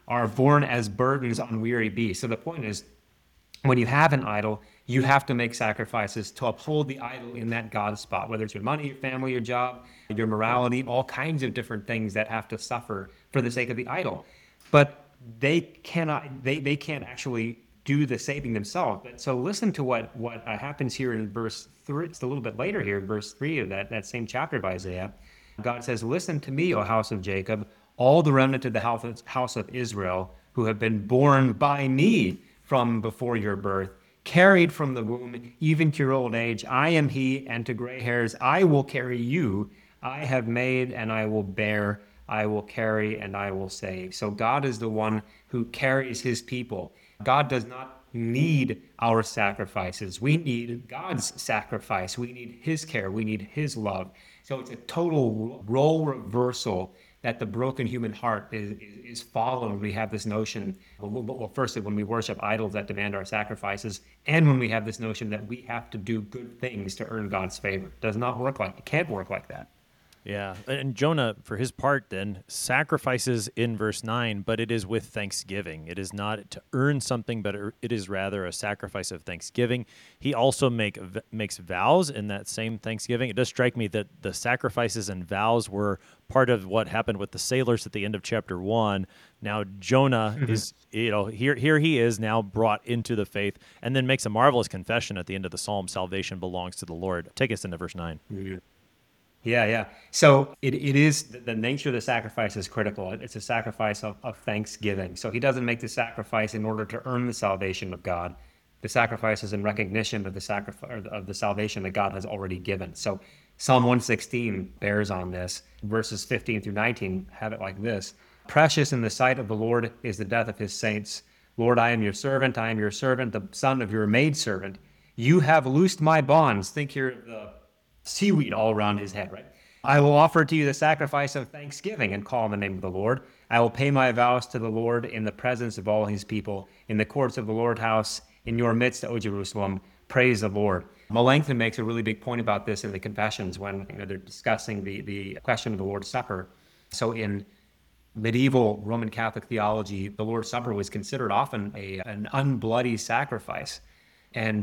are borne as burdens on weary beasts. So the point is, when you have an idol, you have to make sacrifices to uphold the idol in that God spot, whether it's your money, your family, your job, your morality, all kinds of different things that have to suffer for the sake of the idol. But they cannot, they, they can't actually do the saving themselves. So listen to what, what uh, happens here in verse three. It's a little bit later here in verse three of that, that same chapter of Isaiah. God says, "Listen to me, O house of Jacob, all the remnant of the house of, house of Israel, who have been born by me from before your birth, carried from the womb, even to your old age. I am he, and to gray hairs I will carry you. I have made, and I will bear. I will carry, and I will save." So God is the one who carries his people. God does not need our sacrifices. We need God's sacrifice. We need his care. We need his love. So it's a total role reversal that the broken human heart is, is, is following when we have this notion, well, well, firstly, when we worship idols that demand our sacrifices, and when we have this notion that we have to do good things to earn God's favor. It does not work like, it can't work like that. Yeah, and Jonah, for his part, then, sacrifices in verse nine, but it is with thanksgiving. It is not to earn something, but it is rather a sacrifice of thanksgiving. He also make makes vows in that same thanksgiving. It does strike me that the sacrifices and vows were part of what happened with the sailors at the end of chapter one. Now Jonah mm-hmm. is, you know, here here he is now brought into the faith, and then makes a marvelous confession at the end of the psalm: "Salvation belongs to the Lord." Take us into verse nine. Mm-hmm. Yeah, yeah. So it, it is, the nature of the sacrifice is critical. It's a sacrifice of, of thanksgiving. So he doesn't make the sacrifice in order to earn the salvation of God. The sacrifice is in recognition of the sacrifice of the salvation that God has already given. So Psalm one sixteen bears on this. Verses fifteen through nineteen have it like this: "Precious in the sight of the Lord is the death of his saints. Lord, I am your servant. I am your servant, the son of your maidservant. You have loosed my bonds." Think here of the seaweed all around his head, right? "I will offer to you the sacrifice of thanksgiving and call on the name of the Lord. I will pay my vows to the Lord in the presence of all his people, in the courts of the Lord house, in your midst, O Jerusalem. Praise the Lord." Melanchthon makes a really big point about this in the Confessions when, you know, they're discussing the, the question of the Lord's Supper. So in medieval Roman Catholic theology, the Lord's Supper was considered often a, an unbloody sacrifice. And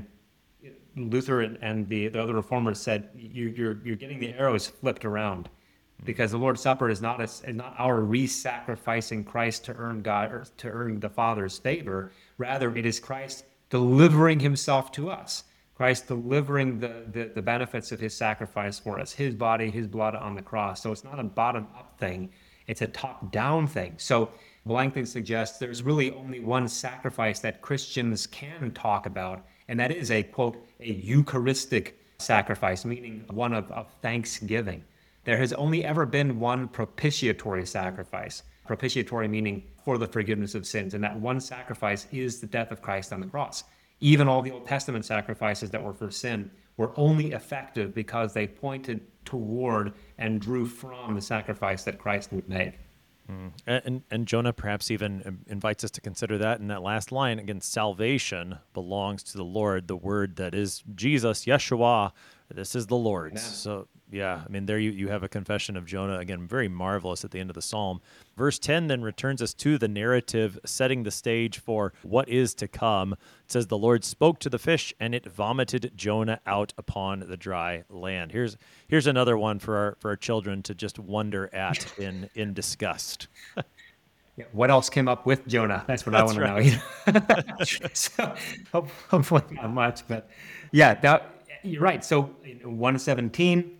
Luther and the, the other reformers said, you, you're you're getting the arrows flipped around, because the Lord's Supper is not a, is not our re-sacrificing Christ to earn God or to earn the Father's favor. Rather, it is Christ delivering himself to us. Christ delivering the, the, the benefits of his sacrifice for us, his body, his blood on the cross. So it's not a bottom-up thing, it's a top-down thing. So Melanchthon suggests there's really only one sacrifice that Christians can talk about, and that is a, quote, a Eucharistic sacrifice, meaning one of, of thanksgiving. There has only ever been one propitiatory sacrifice. Propitiatory meaning for the forgiveness of sins, and that one sacrifice is the death of Christ on the cross. Even all the Old Testament sacrifices that were for sin were only effective because they pointed toward and drew from the sacrifice that Christ would make. Mm. And, and Jonah perhaps even invites us to consider that in that last line. Again, salvation belongs to the Lord, the word that is Jesus, Yeshua. This is the Lord's. Amen. So, yeah, I mean, there you, you have a confession of Jonah, again, very marvelous at the end of the psalm. Verse ten then returns us to the narrative, setting the stage for what is to come. It says, "The Lord spoke to the fish, and it vomited Jonah out upon the dry land." Here's here's another one for our for our children to just wonder at in, in disgust. Yeah, what else came up with Jonah? That's what That's I want right. to know. So, hopefully not much, but yeah, that, you're right. So in one seventeen,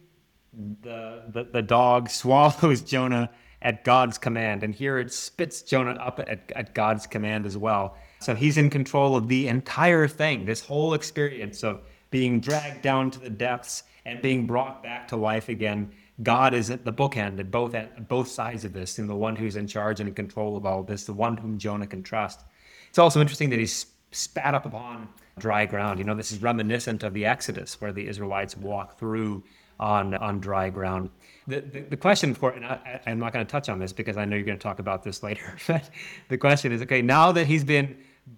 the, the the dog swallows Jonah at God's command, and here it spits Jonah up at, at God's command as well. So he's in control of the entire thing, this whole experience of being dragged down to the depths and being brought back to life again. God is at the bookend at both at both sides of this, and the one who's in charge and in control of all of this, the one whom Jonah can trust. It's also interesting that he's spat up upon dry ground. You know, this is reminiscent of the Exodus, where the Israelites walk through on on dry ground. The the, the question for, and I, I'm not going to touch on this because I know you're going to talk about this later, but the question is, okay, now that he's been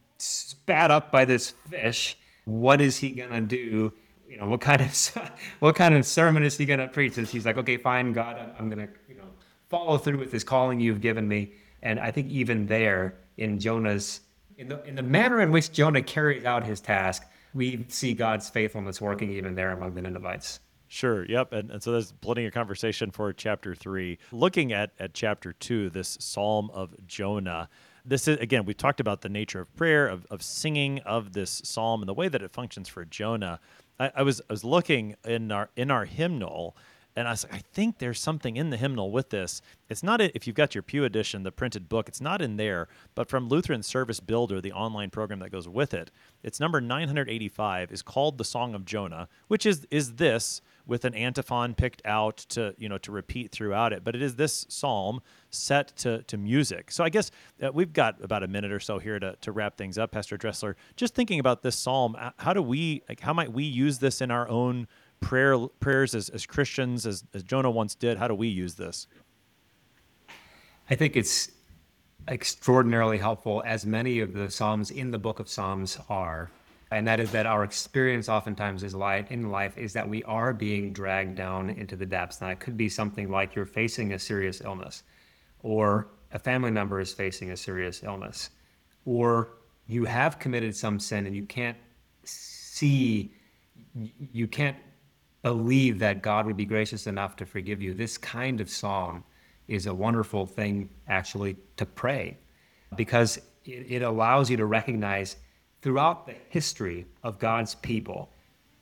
spat up by this fish, what is he going to do? You know, what kind of what kind of sermon is he going to preach? And he's like, okay, fine, God, I'm, I'm going to, you know, follow through with this calling you've given me. And I think even there, in Jonah's, in the, in the manner in which Jonah carries out his task, we see God's faithfulness working even there among the Ninevites. Sure. Yep. And, and so there's plenty of conversation for chapter three. Looking at, at chapter two, this Psalm of Jonah, this is, again, we talked about the nature of prayer, of, of singing of this psalm and the way that it functions for Jonah. I, I was I was looking in our in our hymnal, and I was like, I think there's something in the hymnal with this. It's not, if you've got your Pew edition, the printed book, it's not in there, but from Lutheran Service Builder, the online program that goes with it, it's number nine hundred eighty-five, is called the Song of Jonah, which is is this, with an antiphon picked out to, you know, to repeat throughout it. But it is this psalm set to to music. So I guess uh, we've got about a minute or so here to, to wrap things up, Pastor Dressler. Just thinking about this psalm, how do we, like, how might we use this in our own prayer prayers as, as Christians, as, as Jonah once did? How do we use this? I think it's extraordinarily helpful, as many of the Psalms in the book of Psalms are. And that is that our experience oftentimes is life, in life is that we are being dragged down into the depths. Now, it could be something like you're facing a serious illness, or a family member is facing a serious illness, or you have committed some sin and you can't see, you can't believe that God would be gracious enough to forgive you. This kind of psalm is a wonderful thing, actually, to pray, because it, it allows you to recognize throughout the history of God's people,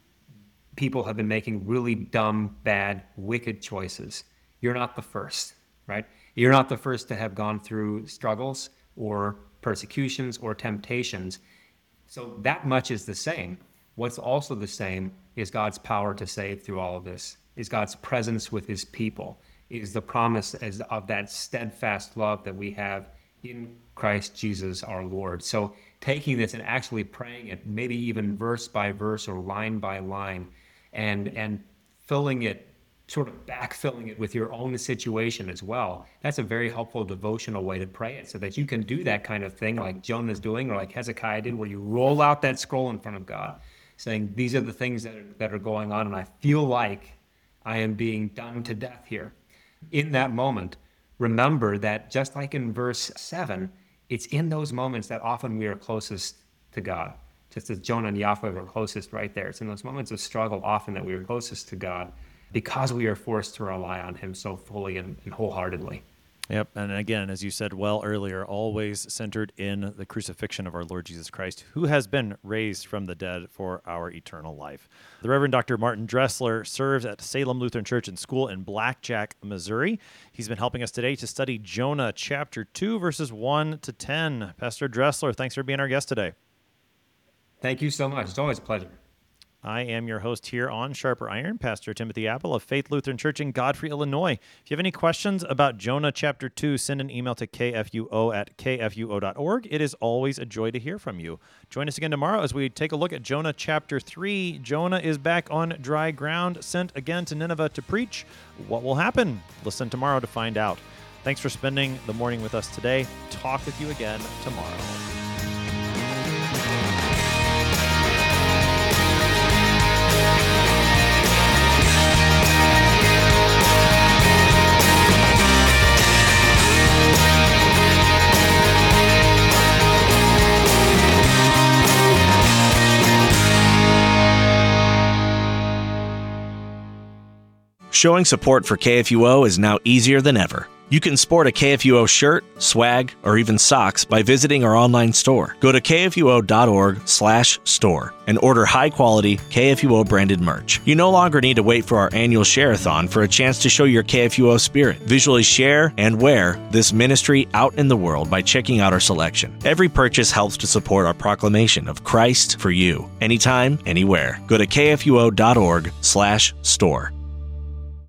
people have been making really dumb, bad, wicked choices. You're not the first, right? You're not the first to have gone through struggles or persecutions or temptations. So that much is the same. What's also the same is God's power to save through all of this, is God's presence with his people, is the promise as of that steadfast love that we have in Christ Jesus our Lord. So taking this and actually praying it, maybe even verse by verse or line by line, and and filling it, sort of backfilling it with your own situation as well. That's a very helpful devotional way to pray it, so that you can do that kind of thing like Jonah's doing, or like Hezekiah did, where you roll out that scroll in front of God, saying, these are the things that are, that are going on, and I feel like I am being done to death here. In that moment, remember that just like in verse seven, it's in those moments that often we are closest to God. Just as Jonah and Yahweh were closest right there. It's in those moments of struggle often that we are closest to God, because we are forced to rely on him so fully and, and wholeheartedly. Yep. And again, as you said well earlier, always centered in the crucifixion of our Lord Jesus Christ, who has been raised from the dead for our eternal life. The Reverend Doctor Martin Dressler serves at Salem Lutheran Church and School in Blackjack, Missouri. He's been helping us today to study Jonah chapter two, verses one to ten. Pastor Dressler, thanks for being our guest today. Thank you so much. It's always a pleasure. I am your host here on Sharper Iron, Pastor Timothy Apple of Faith Lutheran Church in Godfrey, Illinois. If you have any questions about Jonah chapter two, send an email to k f u o at k f u o dot org. It is always a joy to hear from you. Join us again tomorrow as we take a look at Jonah chapter three. Jonah is back on dry ground, sent again to Nineveh to preach. What will happen? Listen tomorrow to find out. Thanks for spending the morning with us today. Talk with you again tomorrow. Showing support for K F U O is now easier than ever. You can sport a K F U O shirt, swag, or even socks by visiting our online store. Go to k f u o dot org slash store and order high-quality K F U O branded merch. You no longer need to wait for our annual share-a-thon for a chance to show your K F U O spirit. Visually share and wear this ministry out in the world by checking out our selection. Every purchase helps to support our proclamation of Christ for you, anytime, anywhere. Go to k f u o dot org slash store.